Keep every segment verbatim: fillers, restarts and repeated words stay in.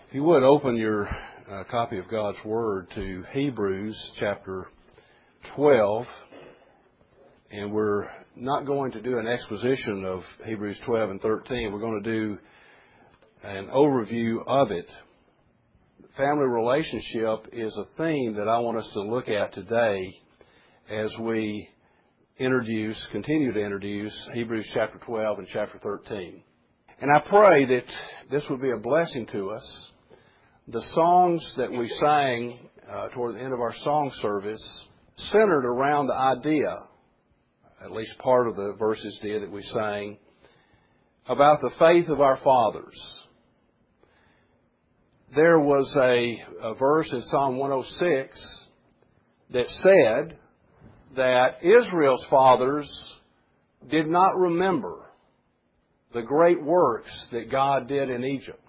If you would, open your uh, copy of God's Word to Hebrews chapter twelve. And we're not going to do an exposition of Hebrews twelve and thirteen. We're going to do an overview of it. Family relationship is a theme that I want us to look at today as we introduce, continue to introduce Hebrews chapter twelve and chapter thirteen. And I pray that this would be a blessing to us. The songs that we sang uh, toward the end of our song service centered around the idea, at least part of the verses did that we sang, about the faith of our fathers. There was a, a verse in Psalm one oh six that said that Israel's fathers did not remember the great works that God did in Egypt.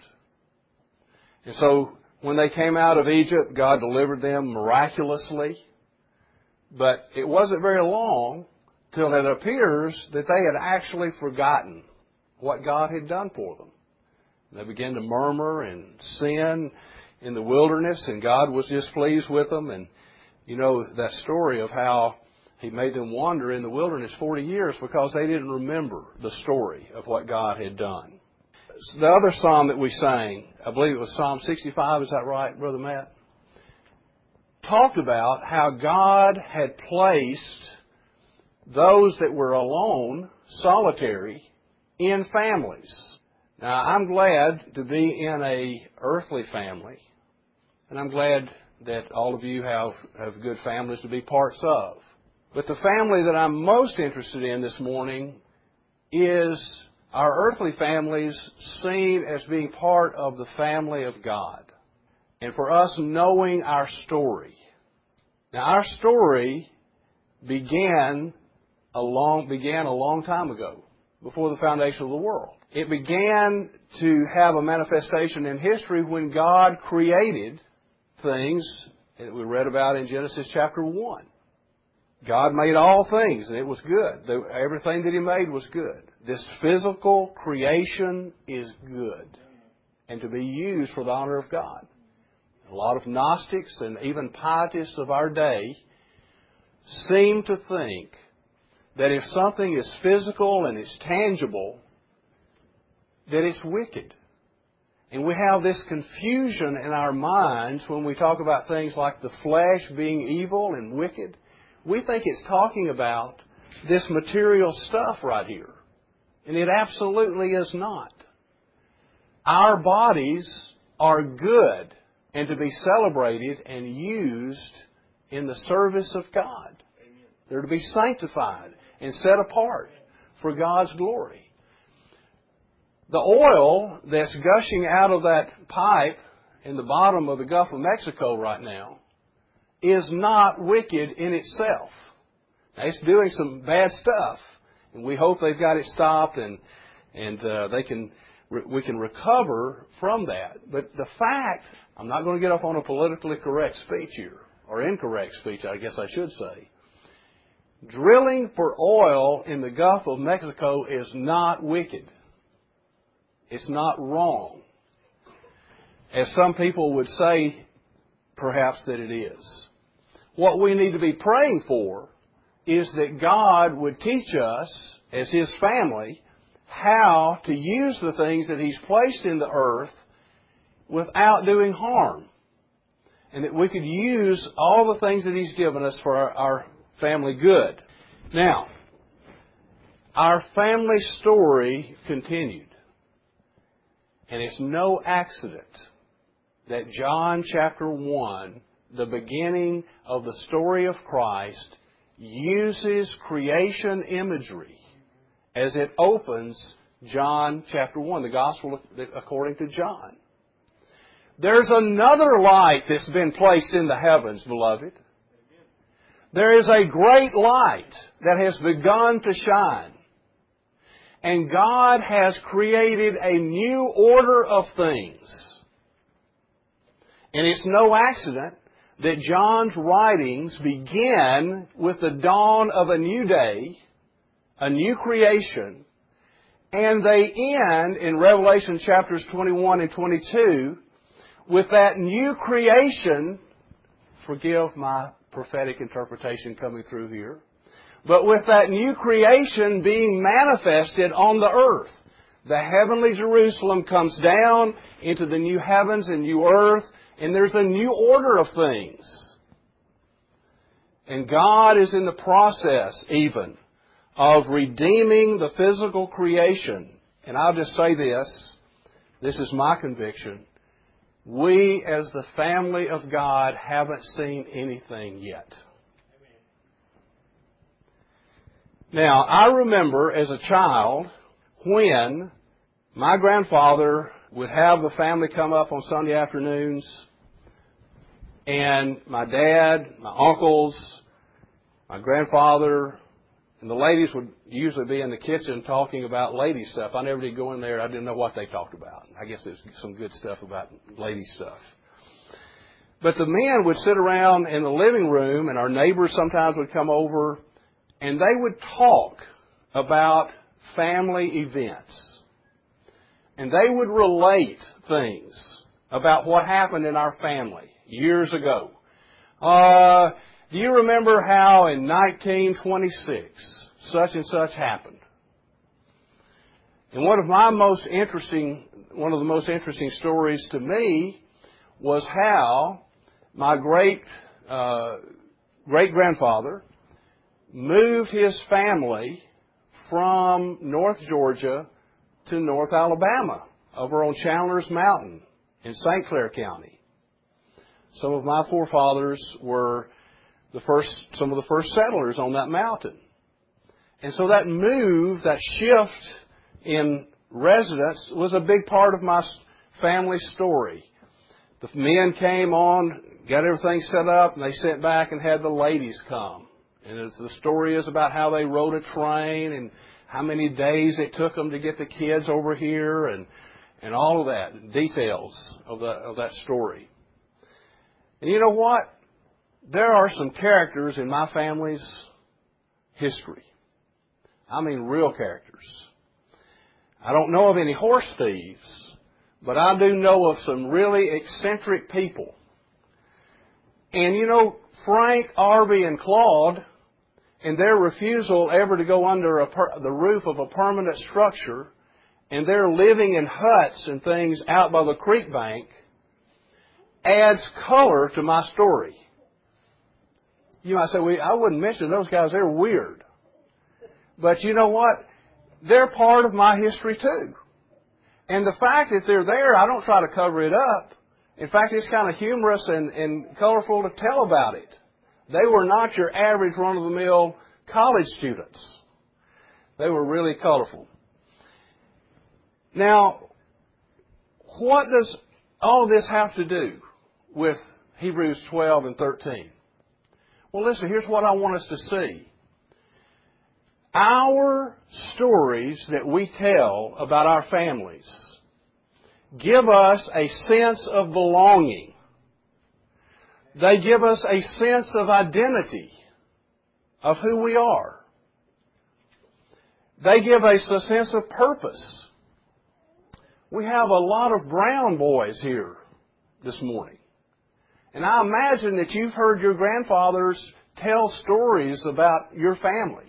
And so when they came out of Egypt, God delivered them miraculously. But it wasn't very long till it appears that they had actually forgotten what God had done for them. They began to murmur and sin in the wilderness, and God was displeased with them. And you know that story of how He made them wander in the wilderness forty years because they didn't remember the story of what God had done. The other psalm that we sang, I believe it was Psalm sixty-five, is that right, Brother Matt? Talked about how God had placed those that were alone, solitary, in families. Now, I'm glad to be in a earthly family, and I'm glad that all of you have, have good families to be parts of. But the family that I'm most interested in this morning is our earthly families seen as being part of the family of God. And for us knowing our story. Now, our story began a long, began a long time ago, before the foundation of the world. It began to have a manifestation in history when God created things that we read about in Genesis chapter one. God made all things, and it was good. Everything that He made was good. This physical creation is good and to be used for the honor of God. A lot of Gnostics and even pietists of our day seem to think that if something is physical and it's tangible, that it's wicked. And we have this confusion in our minds when we talk about things like the flesh being evil and wicked. We think it's talking about this material stuff right here. And it absolutely is not. Our bodies are good and to be celebrated and used in the service of God. Amen. They're to be sanctified and set apart for God's glory. The oil that's gushing out of that pipe in the bottom of the Gulf of Mexico right now is not wicked in itself. Now, it's doing some bad stuff, and we hope they've got it stopped and and uh, they can we can recover from that. But the fact, I'm not going to get up on a politically correct speech here, or incorrect speech, I guess I should say. Drilling for oil in the Gulf of Mexico is not wicked. It's not wrong, as some people would say, perhaps, that it is. What we need to be praying for is that God would teach us, as His family, how to use the things that He's placed in the earth without doing harm. And that we could use all the things that He's given us for our, our family good. Now, our family story continued. And it's no accident that John chapter one, the beginning of the story of Christ, uses creation imagery as it opens John chapter one, the Gospel according to John. There's another light that's been placed in the heavens, beloved. There is a great light that has begun to shine. And God has created a new order of things. And it's no accident that John's writings begin with the dawn of a new day, a new creation, and they end in Revelation chapters twenty-one and twenty-two with that new creation, forgive my prophetic interpretation coming through here, but with that new creation being manifested on the earth. The heavenly Jerusalem comes down into the new heavens and new earth, and there's a new order of things. And God is in the process, even, of redeeming the physical creation. And I'll just say this, this is my conviction. We, as the family of God, haven't seen anything yet. Now, I remember as a child when my grandfather would have the family come up on Sunday afternoons, and my dad, my uncles, my grandfather, and the ladies would usually be in the kitchen talking about lady stuff. I never did go in there. I didn't know what they talked about. I guess there's some good stuff about lady stuff. But the men would sit around in the living room, and our neighbors sometimes would come over, and they would talk about family events. And they would relate things about what happened in our family years ago. Uh, do you remember how in nineteen twenty-six such and such happened? And one of my most interesting, one of the most interesting stories to me was how my great uh, great grandfather moved his family from North Georgia to North Alabama, over on Chandler's Mountain in Saint Clair County. Some of my forefathers were the first, some of the first settlers on that mountain. And so that move, that shift in residence was a big part of my family story. The men came on, got everything set up, and they sent back and had the ladies come. And it's, the story is about how they rode a train and how many days it took them to get the kids over here and, and all of that, details of, the, of that story. And you know what? There are some characters in my family's history. I mean real characters. I don't know of any horse thieves, but I do know of some really eccentric people. And you know, Frank, Arby, and Claude, and their refusal ever to go under a per, the roof of a permanent structure, and they're living in huts and things out by the creek bank, adds color to my story. You might say, well, I wouldn't mention those guys, they're weird. But you know what? They're part of my history too. And the fact that they're there, I don't try to cover it up. In fact, it's kind of humorous and, and colorful to tell about it. They were not your average run-of-the-mill college students. They were really colorful. Now, what does all this have to do with Hebrews twelve and thirteen? Well, listen, here's what I want us to see. Our stories that we tell about our families give us a sense of belonging. They give us a sense of identity of who we are. They give us a sense of purpose. We have a lot of brown boys here this morning. And I imagine that you've heard your grandfathers tell stories about your family.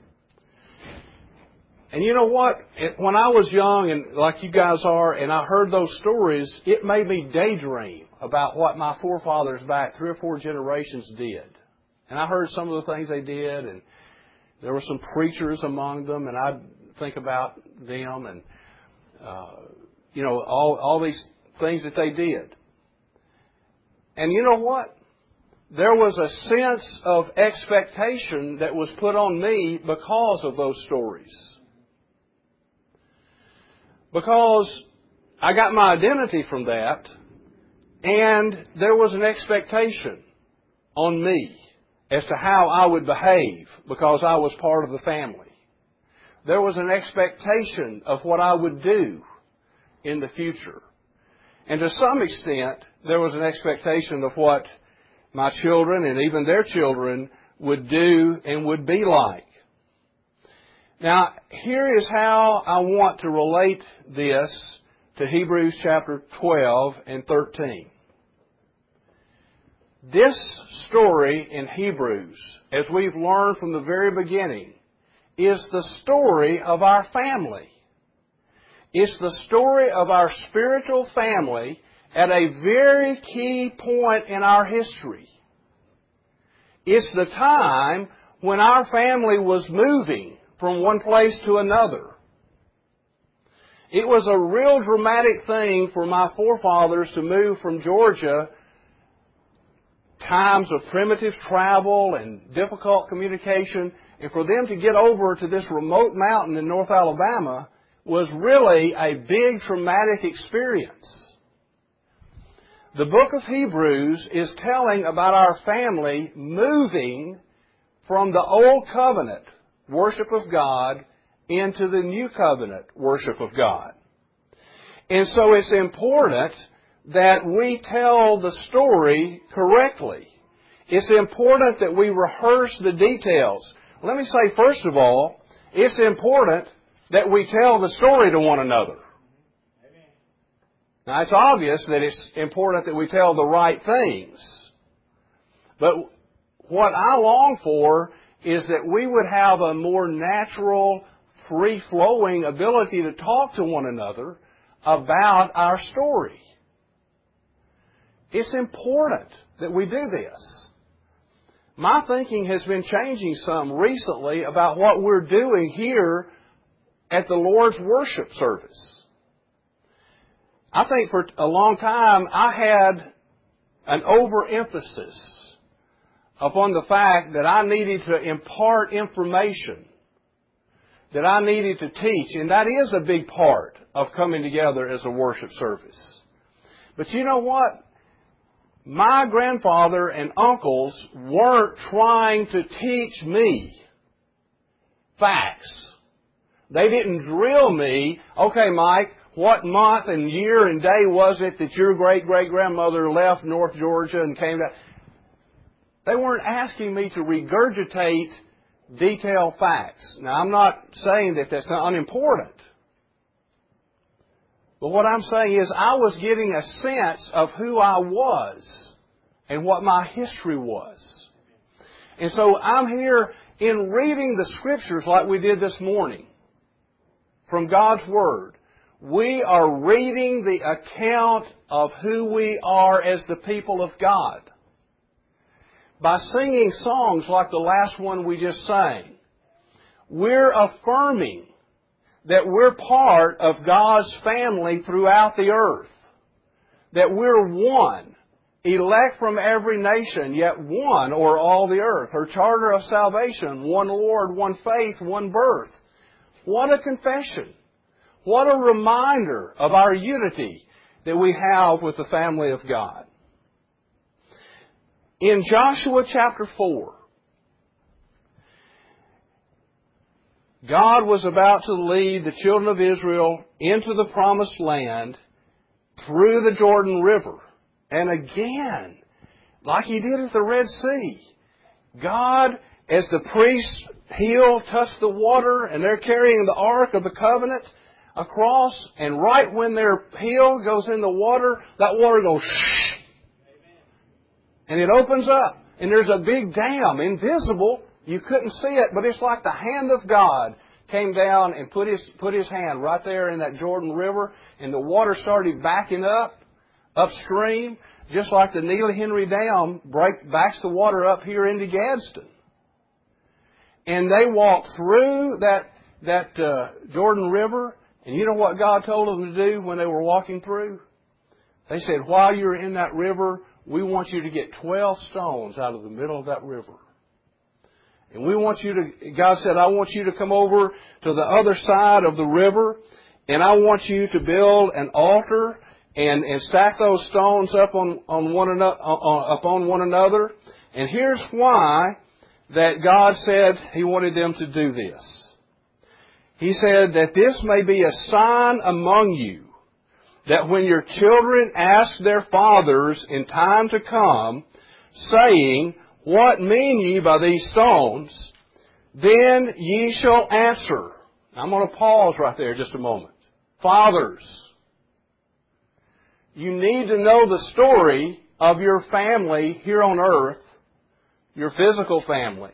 And you know what? When I was young, and like you guys are, and I heard those stories, it made me daydream about what my forefathers back three or four generations did. And I heard some of the things they did, and there were some preachers among them, and I'd think about them and, uh, you know, all, all these things that they did. And you know what? There was a sense of expectation that was put on me because of those stories. Because I got my identity from that, and there was an expectation on me as to how I would behave because I was part of the family. There was an expectation of what I would do in the future. And to some extent, there was an expectation of what my children and even their children would do and would be like. Now, here is how I want to relate this to Hebrews chapter twelve and thirteen. This story in Hebrews, as we've learned from the very beginning, is the story of our family. It's the story of our spiritual family at a very key point in our history. It's the time when our family was moving from one place to another. It was a real dramatic thing for my forefathers to move from Georgia, times of primitive travel and difficult communication, and for them to get over to this remote mountain in North Alabama was really a big traumatic experience. The book of Hebrews is telling about our family moving from the old covenant worship of God into the new covenant worship of God. And so it's important that we tell the story correctly. It's important that we rehearse the details. Let me say, first of all, it's important that we tell the story to one another. Now, it's obvious that it's important that we tell the right things. But what I long for is that we would have a more natural, free-flowing ability to talk to one another about our story. It's important that we do this. My thinking has been changing some recently about what we're doing here at the Lord's worship service. I think for a long time I had an overemphasis upon the fact that I needed to impart information, that I needed to teach, and that is a big part of coming together as a worship service. But you know what? My grandfather and uncles weren't trying to teach me facts. They didn't drill me, okay, Mike, what month and year and day was it that your great-great-grandmother left North Georgia and came back? They weren't asking me to regurgitate detailed facts. Now, I'm not saying that that's unimportant. But what I'm saying is I was getting a sense of who I was and what my history was. And so I'm here in reading the Scriptures like we did this morning from God's Word. We are reading the account of who we are as the people of God. By singing songs like the last one we just sang, we're affirming that we're part of God's family throughout the earth. That we're one, elect from every nation, yet one o'er all the earth. Her charter of salvation, one Lord, one faith, one birth. What a confession. What a reminder of our unity that we have with the family of God. In Joshua chapter four, God was about to lead the children of Israel into the promised land through the Jordan River. And again, like He did at the Red Sea, God, as the priest's heel touched the water and they're carrying the Ark of the Covenant across, and right when their heel goes in the water, that water goes shh, and it opens up, and there's a big dam, invisible. You couldn't see it, but it's like the hand of God came down and put His put His hand right there in that Jordan River, and the water started backing up upstream, just like the Neely Henry Dam break, backs the water up here into Gadsden. And they walked through that that uh, Jordan River. And you know what God told them to do when they were walking through? They said, while you're in that river, we want you to get twelve stones out of the middle of that river. And we want you to, God said, I want you to come over to the other side of the river, and I want you to build an altar and, and stack those stones up on, on one another, uh, upon one another. And here's why that God said He wanted them to do this. He said that this may be a sign among you, that when your children ask their fathers in time to come, saying, what mean ye by these stones? Then ye shall answer. I'm going to pause right there just a moment. Fathers, you need to know the story of your family here on earth, your physical family.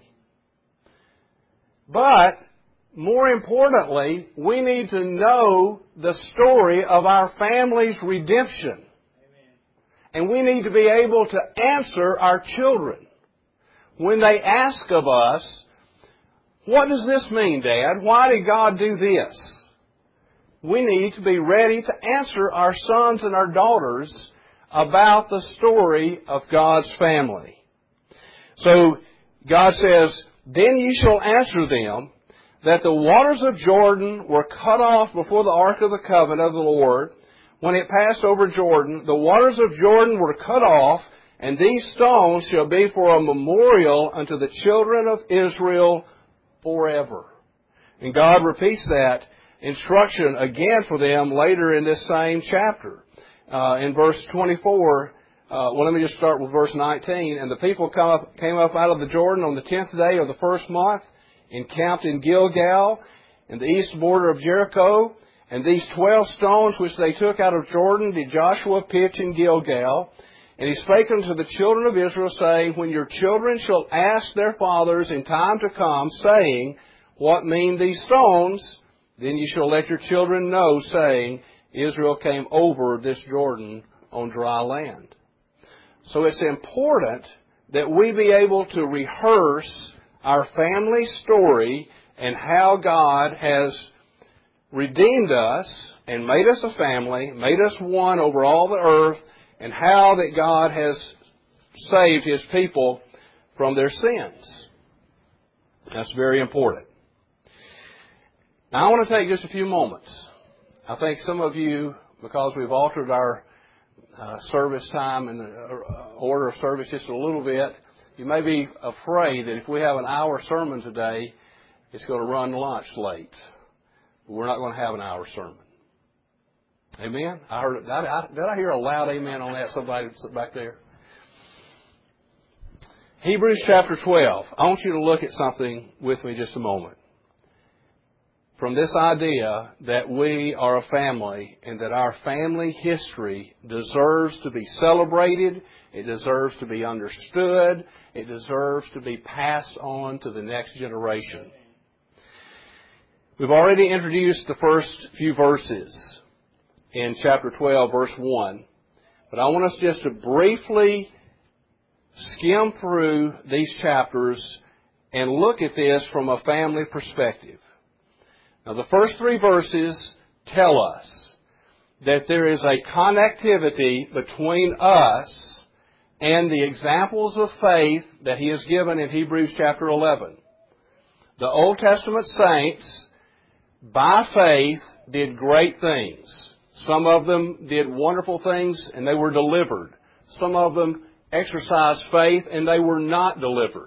But, more importantly, we need to know the story of our family's redemption. And we need to be able to answer our children when they ask of us, what does this mean, Dad? Why did God do this? We need to be ready to answer our sons and our daughters about the story of God's family. So, God says, then ye shall answer them that the waters of Jordan were cut off before the ark of the covenant of the Lord. When it passed over Jordan, the waters of Jordan were cut off, and these stones shall be for a memorial unto the children of Israel forever. And God repeats that instruction again for them later in this same chapter. Uh, in verse twenty-four, uh, well, let me just start with verse nineteen. And the people come up, came up out of the Jordan on the tenth day of the first month, encamped in Gilgal, in the east border of Jericho. And these twelve stones which they took out of Jordan did Joshua pitch in Gilgal. And he spake unto the children of Israel, saying, when your children shall ask their fathers in time to come, saying, what mean these stones? Then you shall let your children know, saying, Israel came over this Jordan on dry land. So it's important that we be able to rehearse our family story and how God has redeemed us and made us a family, made us one over all the earth, and how that God has saved His people from their sins. That's very important. Now I want to take just a few moments. I think some of you, because we've altered our uh, service time and uh, order of service just a little bit, you may be afraid that if we have an hour sermon today, it's going to run lunch late. We're not going to have an hour sermon. Amen? I heard. Did I, did I hear a loud amen on that? Somebody back there. Hebrews chapter twelve. I want you to look at something with me just a moment. From this idea that we are a family and that our family history deserves to be celebrated, it deserves to be understood, it deserves to be passed on to the next generation. We've already introduced the first few verses in chapter twelve, verse one. But I want us just to briefly skim through these chapters and look at this from a family perspective. Now, the first three verses tell us that there is a connectivity between us and the examples of faith that He has given in Hebrews chapter eleven. The Old Testament saints, by faith, did great things. Some of them did wonderful things and they were delivered. Some of them exercised faith and they were not delivered.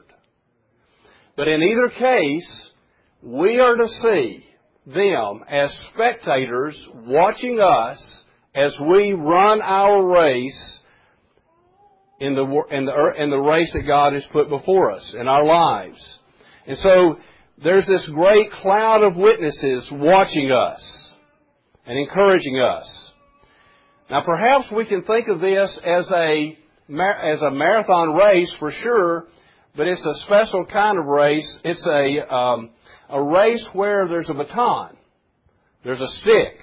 But in either case, we are to see them as spectators watching us as we run our race in the, in the, in the race that God has put before us in our lives. And so there's this great cloud of witnesses watching us and encouraging us. Now perhaps we can think of this as a, as a marathon race for sure, but it's a special kind of race. It's a, um, a race where there's a baton. There's a stick.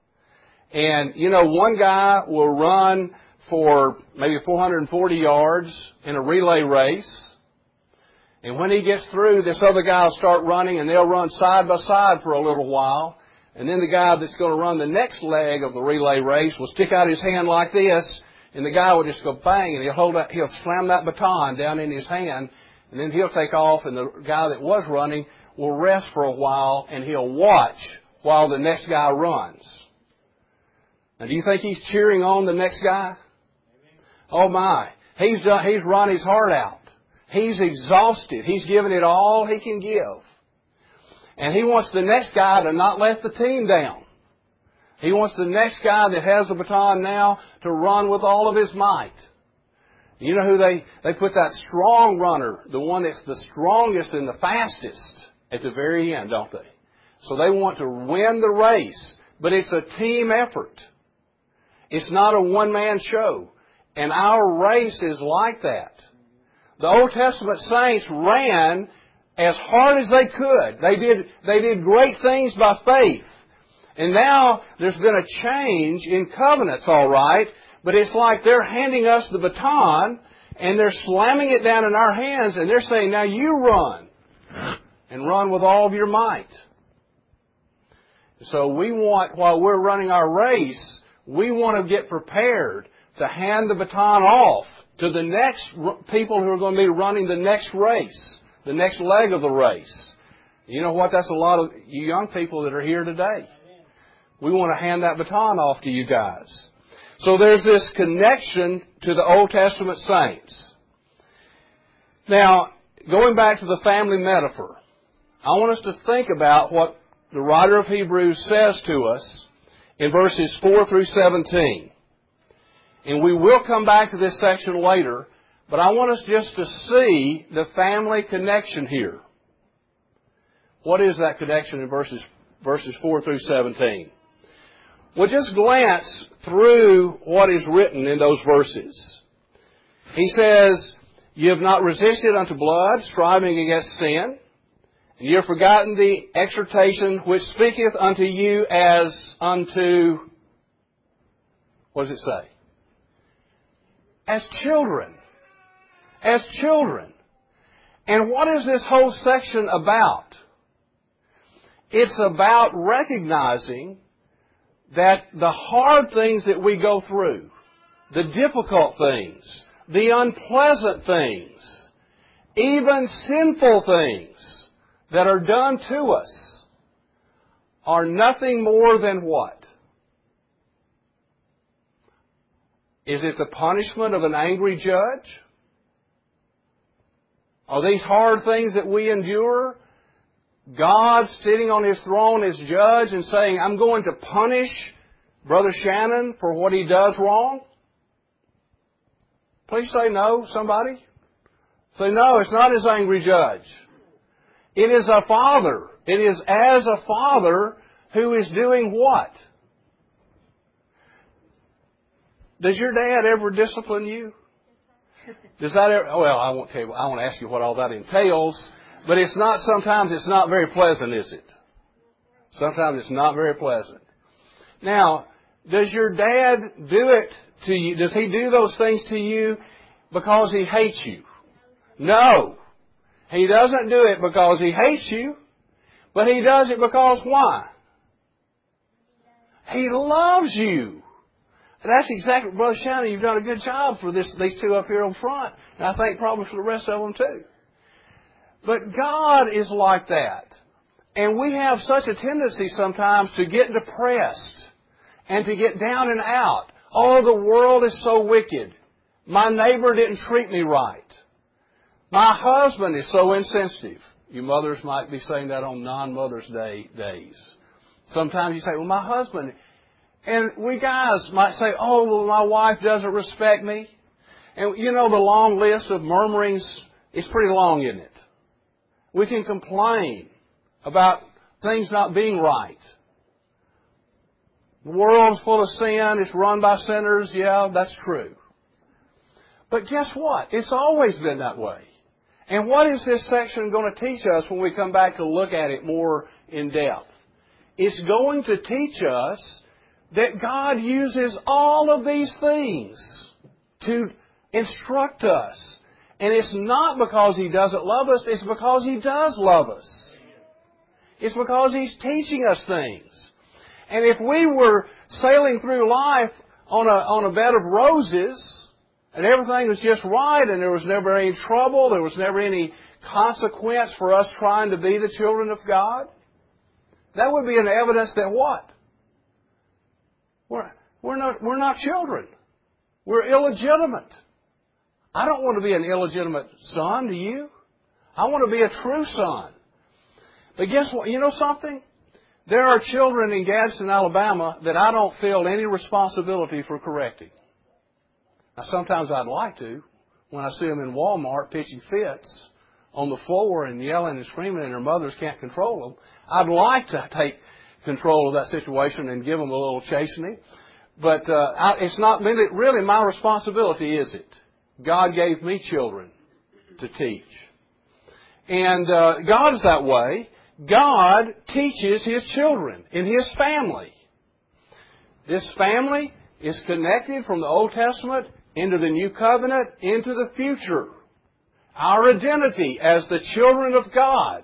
And, you know, one guy will run for maybe four hundred forty yards in a relay race. And when he gets through, this other guy will start running and they'll run side by side for a little while. And then the guy that's going to run the next leg of the relay race will stick out his hand like this, and the guy will just go bang, and he'll hold that, he'll slam that baton down in his hand, and then he'll take off, and the guy that was running will rest for a while, and he'll watch while the next guy runs. Now, do you think he's cheering on the next guy? Oh my. He's done, he's run his heart out. He's exhausted. He's given it all he can give. And he wants the next guy to not let the team down. He wants the next guy that has the baton now to run with all of his might. You know who they, they put that strong runner, the one that's the strongest and the fastest, at the very end, don't they? So they want to win the race, but it's a team effort. It's not a one-man show. And our race is like that. The Old Testament saints ran as hard as they could. They did, they did great things by faith. And now there's been a change in covenants, all right, but it's like they're handing us the baton and they're slamming it down in our hands and they're saying, now you run. And run with all of your might. So we want, while we're running our race, we want to get prepared to hand the baton off to the next people who are going to be running the next race, the next leg of the race. You know what? That's a lot of you young people that are here today. We want to hand that baton off to you guys. So there's this connection to the Old Testament saints. Now, going back to the family metaphor, I want us to think about what the writer of Hebrews says to us in verses four through seventeen. And we will come back to this section later, but I want us just to see the family connection here. What is that connection in verses, verses four through seventeen? Well, just glance through what is written in those verses. He says, "You have not resisted unto blood, striving against sin. And you have forgotten the exhortation which speaketh unto you as unto," what does it say? As children. As children. And what is this whole section about? It's about recognizing that the hard things that we go through, the difficult things, the unpleasant things, even sinful things that are done to us are nothing more than what? Is it the punishment of an angry judge? Are these hard things that we endure God sitting on His throne as judge and saying, I'm going to punish Brother Shannon for what he does wrong? Please say no, somebody. Say no, it's not His angry judge. It is a father. It is as a father who is doing what? Does your dad ever discipline you? Does that ever, well, I won't tell you, I won't ask you what all that entails, but it's not, sometimes it's not very pleasant, is it? Sometimes it's not very pleasant. Now, does your dad do it to you? Does he do those things to you because he hates you? No. He doesn't do it because he hates you, but he does it because why? He loves you. That's exactly, Brother Shannon, you've done a good job for this, these two up here on front. And I think probably for the rest of them too. But God is like that. And we have such a tendency sometimes to get depressed and to get down and out. Oh, the world is so wicked. My neighbor didn't treat me right. My husband is so insensitive. You mothers might be saying that on non-Mother's Day days. Sometimes you say, well, my husband... And we guys might say, oh, well, my wife doesn't respect me. And you know the long list of murmurings is pretty long, isn't it? We can complain about things not being right. The world's full of sin. It's run by sinners. Yeah, that's true. But guess what? It's always been that way. And what is this section going to teach us when we come back to look at it more in depth? It's going to teach us that God uses all of these things to instruct us. And it's not because He doesn't love us, it's because He does love us. It's because He's teaching us things. And if we were sailing through life on a, on a bed of roses, and everything was just right, and there was never any trouble, there was never any consequence for us trying to be the children of God, that would be an evidence that what? We're, we're not, we're not children. We're illegitimate. I don't want to be an illegitimate son, do you? I want to be a true son. But guess what? You know something? There are children in Gadsden, Alabama that I don't feel any responsibility for correcting. Now, sometimes I'd like to. When I see them in Walmart pitching fits on the floor and yelling and screaming and their mothers can't control them, I'd like to take control of that situation and give them a little chastening. but uh, I, it's not really, really my responsibility, is it? God gave me children to teach. And uh, God is that way. God teaches His children in His family. This family is connected from the Old Testament into the New Covenant, into the future. Our identity as the children of God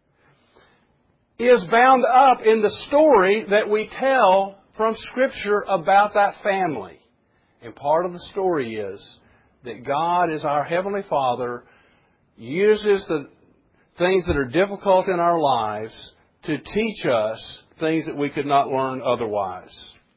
is bound up in the story that we tell from Scripture about that family. And part of the story is that God, as our Heavenly Father, uses the things that are difficult in our lives to teach us things that we could not learn otherwise.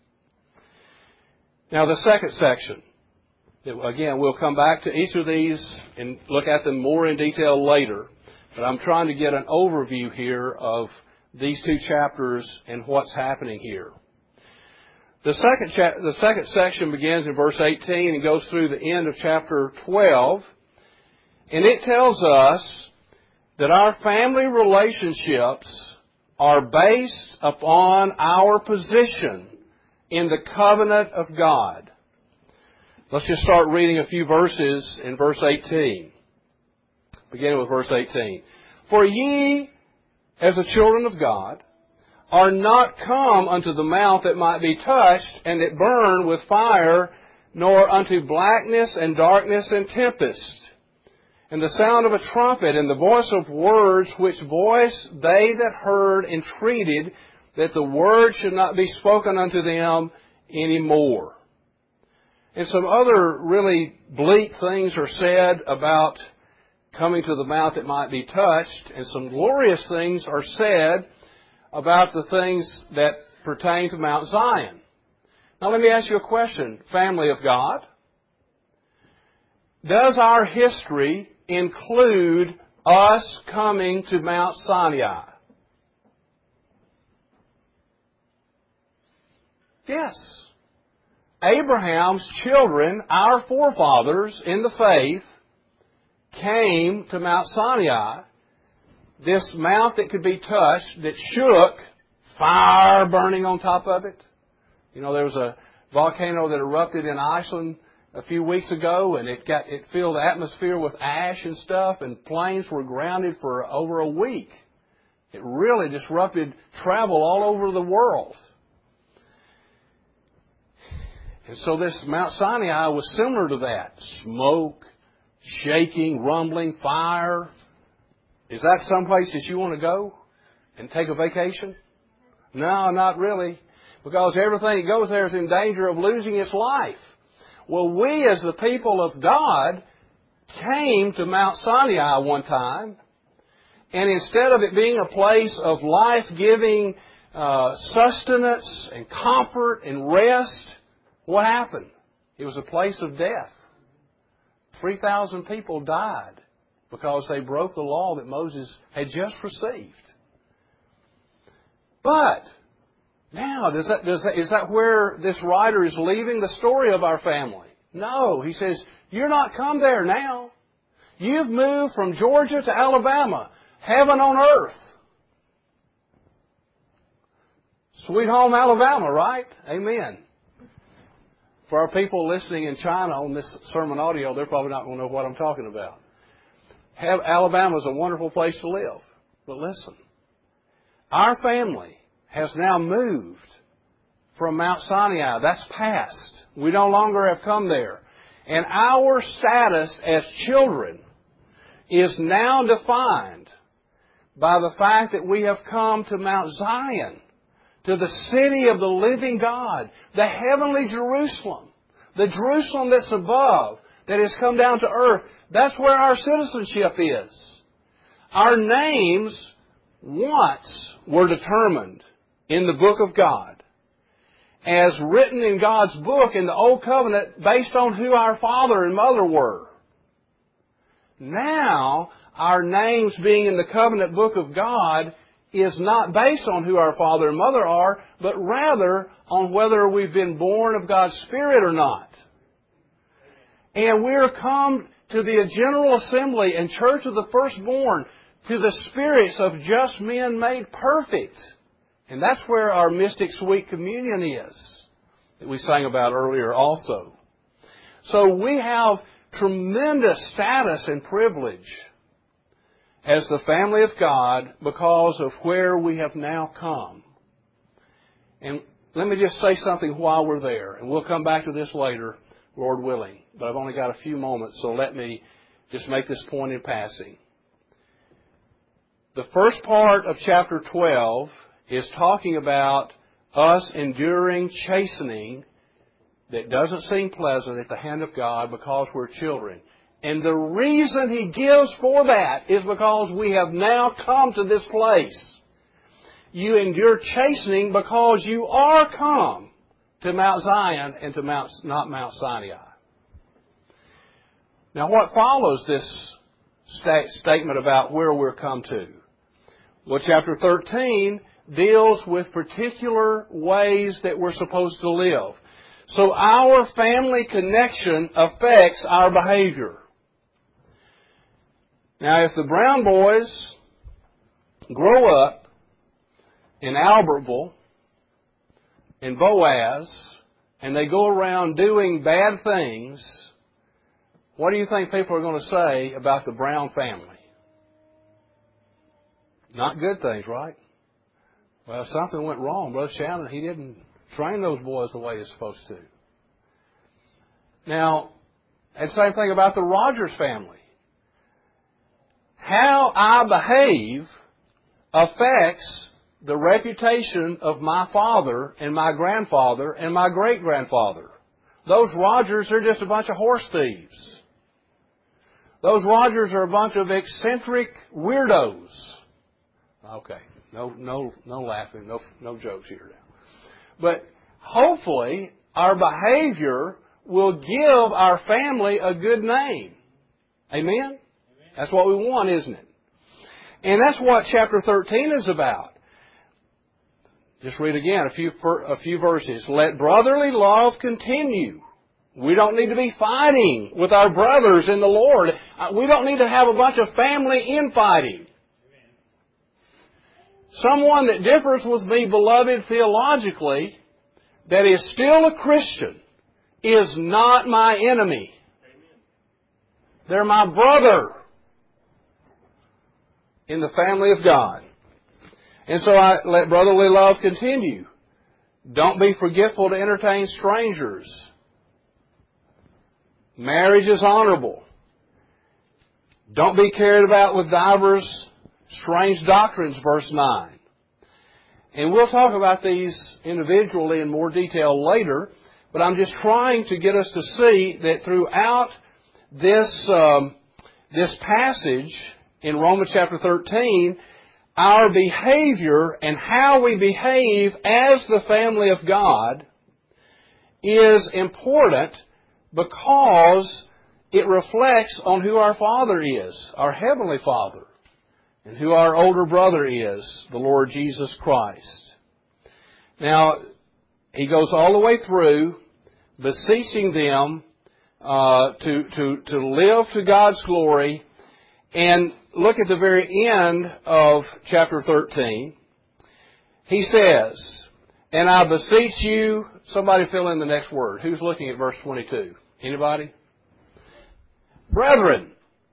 Now, the second section. Again, we'll come back to each of these and look at them more in detail later. But I'm trying to get an overview here of these two chapters and what's happening here. The second, cha- the second section begins in verse eighteen and goes through the end of chapter twelve. And it tells us that our family relationships are based upon our position in the covenant of God. Let's just start reading a few verses in verse eighteen. Beginning with verse eighteen. For ye, as the children of God, are not come unto the mount that might be touched, and that burn with fire, nor unto blackness and darkness and tempest, and the sound of a trumpet, and the voice of words, which voice they that heard entreated that the word should not be spoken unto them any more. And some other really bleak things are said about coming to the mount that might be touched, and some glorious things are said about the things that pertain to Mount Zion. Now let me ask you a question, family of God. Does our history include us coming to Mount Sinai? Yes. Abraham's children, our forefathers in the faith, came to Mount Sinai, this mount that could be touched, that shook, fire burning on top of it. You know, there was a volcano that erupted in Iceland a few weeks ago, and it got it filled the atmosphere with ash and stuff, and planes were grounded for over a week. It really disrupted travel all over the world. And so this Mount Sinai was similar to that. Smoke, shaking, rumbling, fire. Is that someplace that you want to go and take a vacation? No, not really. Because everything that goes there is in danger of losing its life. Well, we as the people of God came to Mount Sinai one time, and instead of it being a place of life-giving uh, sustenance and comfort and rest, what happened? It was a place of death. three thousand people died because they broke the law that Moses had just received. But now, does that, does that, is that where this writer is leaving the story of our family? No. He says, you're not come there now. You've moved from Georgia to Alabama. Heaven on earth. Sweet home Alabama, right? Amen. For our people listening in China on this sermon audio, they're probably not going to know what I'm talking about. Alabama is a wonderful place to live. But listen, our family has now moved from Mount Sinai. That's past. We no longer have come there. And our status as children is now defined by the fact that we have come to Mount Zion, to the city of the living God, the heavenly Jerusalem, the Jerusalem that's above, that has come down to earth. That's where our citizenship is. Our names once were determined in the book of God, as written in God's book in the Old Covenant based on who our father and mother were. Now, our names being in the covenant book of God is not based on who our father and mother are, but rather on whether we've been born of God's Spirit or not. And we're come to the General Assembly and Church of the Firstborn, to the spirits of just men made perfect. And that's where our Mystic Sweet Communion is. that we sang about earlier also. So we have tremendous status and privilege as the family of God because of where we have now come. And let me just say something while we're there, and we'll come back to this later, Lord willing. But I've only got a few moments, so let me just make this point in passing. The first part of chapter twelve is talking about us enduring chastening that doesn't seem pleasant at the hand of God because we're children. And the reason He gives for that is because we have now come to this place. You endure chastening because you are come to Mount Zion and to Mount, not Mount Sinai. Now what follows this sta- statement about where we're come to? Well, chapter thirteen deals with particular ways that we're supposed to live. So our family connection affects our behavior. Now, if the Brown boys grow up in Albertville, in Boaz, and they go around doing bad things, what do you think people are going to say about the Brown family? Not good things, right? Well, something went wrong. Brother Shannon, he didn't train those boys the way he's supposed to. Now, and same thing about the Rogers family. How I behave affects the reputation of my father and my grandfather and my great-grandfather. Those Rogers are just a bunch of horse thieves. Those Rogers are a bunch of eccentric weirdos. Okay, no, no, no laughing, no, no jokes here now. But hopefully, our behavior will give our family a good name. Amen? Amen? That's what we want, isn't it? And that's what chapter thirteen is about. Just read again a few, a few verses. Let brotherly love continue. We don't need to be fighting with our brothers in the Lord. We don't need to have a bunch of family infighting. Someone that differs with me, beloved, theologically, that is still a Christian, is not my enemy. They're my brother in the family of God. And so I let brotherly love continue. Don't be forgetful to entertain strangers. Marriage is honorable. Don't be carried about with divers strange doctrines, verse nine. And we'll talk about these individually in more detail later, but I'm just trying to get us to see that throughout this, um, this passage in Romans chapter thirteen, our behavior and how we behave as the family of God is important because it reflects on who our Father is, our Heavenly Father, and who our older brother is, the Lord Jesus Christ. Now, he goes all the way through beseeching them uh, to, to, to live to God's glory. And look at the very end of chapter thirteen. He says, and I beseech you, somebody fill in the next word. Who's looking at verse twenty-two? Anybody? Brethren,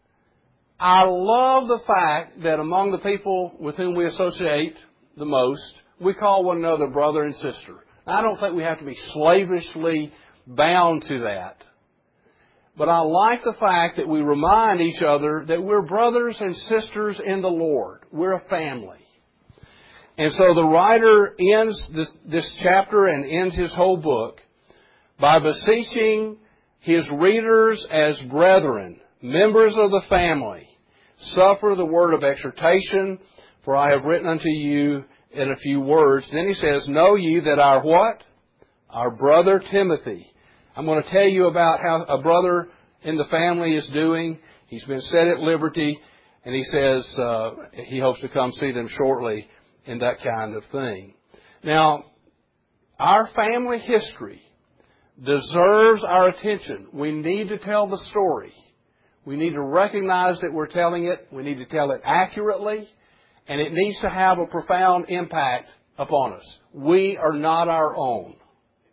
I love the fact that among the people with whom we associate the most, we call one another brother and sister. I don't think we have to be slavishly bound to that. But I like the fact that we remind each other that we're brothers and sisters in the Lord. We're a family. And so the writer ends this, this chapter and ends his whole book by beseeching his readers as brethren, members of the family, suffer the word of exhortation, for I have written unto you in a few words. Then he says, know ye that our what? Our brother Timothy. I'm going to tell you about how a brother in the family is doing. He's been set at liberty, and he says uh, he hopes to come see them shortly and that kind of thing. Now, our family history deserves our attention. We need to tell the story. We need to recognize that we're telling it. We need to tell it accurately, and it needs to have a profound impact upon us. We are not our own.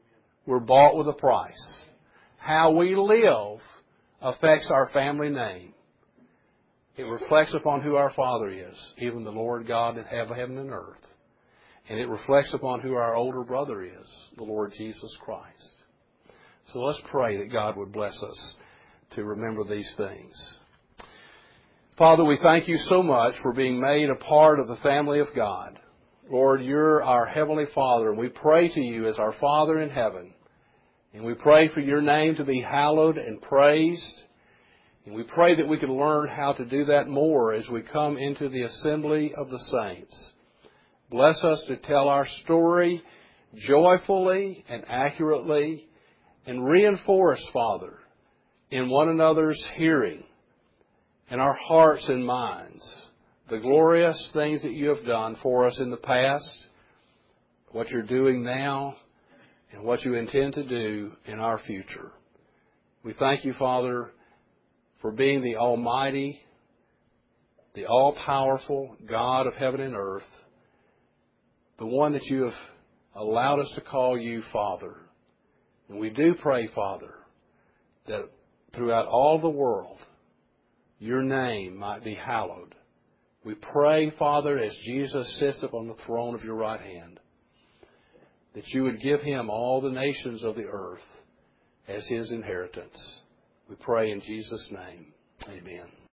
We're bought with a price. How we live affects our family name. It reflects upon who our Father is, even the Lord God that have heaven and earth. And it reflects upon who our older brother is, the Lord Jesus Christ. So let's pray that God would bless us to remember these things. Father, we thank you so much for being made a part of the family of God. Lord, you're our Heavenly Father, and we pray to you as our Father in heaven. And we pray for your name to be hallowed and praised. And we pray that we can learn how to do that more as we come into the assembly of the saints. Bless us to tell our story joyfully and accurately, and reinforce, Father, in one another's hearing, in our hearts and minds, the glorious things that you have done for us in the past, what you're doing now, and what you intend to do in our future. We thank you, Father, for being the Almighty, the all-powerful God of heaven and earth, the one that you have allowed us to call you Father. And we do pray, Father, that throughout all the world, your name might be hallowed. We pray, Father, as Jesus sits upon the throne of your right hand, that you would give him all the nations of the earth as his inheritance. We pray in Jesus' name. Amen.